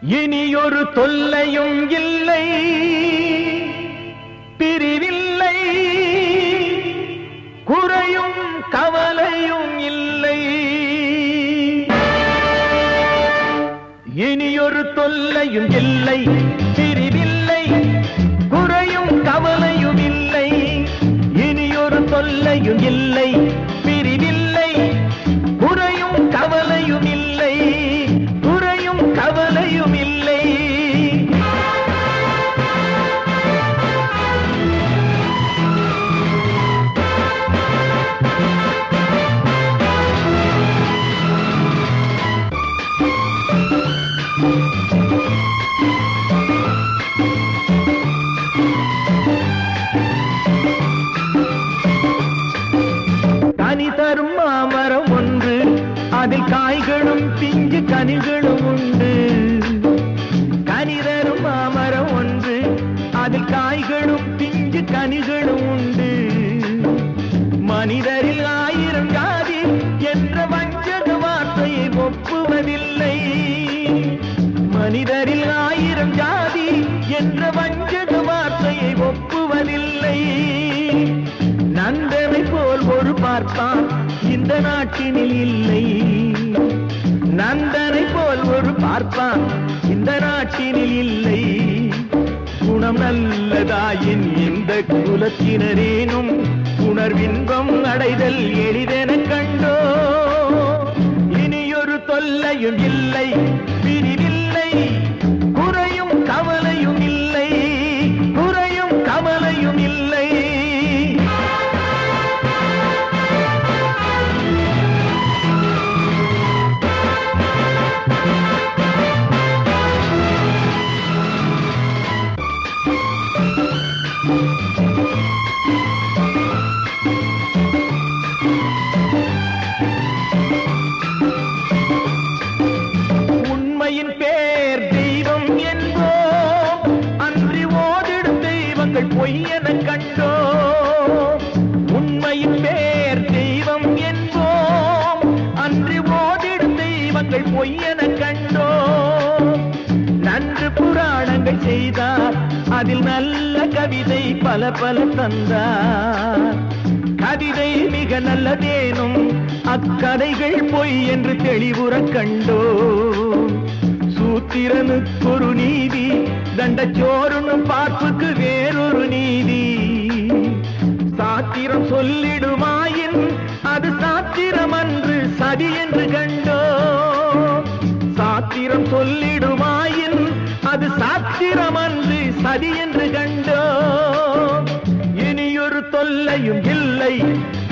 இனியொரு தொல்லையும் இல்லை, பிரிவில்லை, குறையும் கவலையும் இல்லை. இனியொரு தொல்லையும் இல்லை, பிரிவில்லை, குறையும் கவலையும் இல்லை. இனியொரு தொல்லையும் இல்லை, பிரிவில்லை, குறையும் கவலையும் இல்லை, குறையும் கவலையும் இல்லை. கனி தரும் மாமரம் ஒன்று, அதில் காய்களும் பிஞ்சு கனிகளும் உண்டு. கனி தரும் மாமரம் ஒன்று, அதில் காய்களும் பிஞ்சு கனிகளும் உண்டு. மனிதரில் 1000 ஜாதி என்ற வஞ்சக வார்த்தையை ஒப்புவதில்லை. மனிதரில் 1000 ஜாதி என்ற வஞ்சக வார்த்தையை ஒப்புவதில்லை. நந்தனை போல் ஒரு பார்ப்பான் இந்த நாட்டினில் இல்லை. நந்தனை போல் ஒரு பார்ப்பான் இந்த நாட்டினில் இல்லை. குணம் நல்லதாயின் இந்த குலத்தினரேனும் உணர்வின்பம் அடைதல் எளிதென கண்டோ. இனியொரு தொல்லையும் இல்லை, பிரிவில்லை, குறையும் கவலையும் இல்லை, குறையும் கவலையும் இல்லை. உண்மையின் பேர் தெய்வம் என்போம், அன்றி ஓதிடும் தெய்வங்கள் பொய்யென கண்டோ. உண்மையின் பேர் தெய்வம் என்போம், அன்றி ஓதிடும் தெய்வங்கள் பொய்யென கண்டோ. நன்று புராணங்கள் செய்தார், அதில் நல்ல கவிதை பல பல தந்தார். கவிதை மிக நல்லதேனும் அக்கதைகள் பொய் என்று தெளிவுற கண்டோ. சூத்திரனுக்கொரு நீதி, தண்டச்சோறுனும் பார்ப்புக்கு வேறொரு நீதி. சாத்திரம் சொல்லிடுமாயின் அது சாத்திரம் அன்று சதி என்று கண்டோ. சாத்திரம் சொல்லிடுமாயின் அது சாத்திரம் அன்று சதி என்று கண்டோ. இனியொரு தொல்லையும் இல்லை,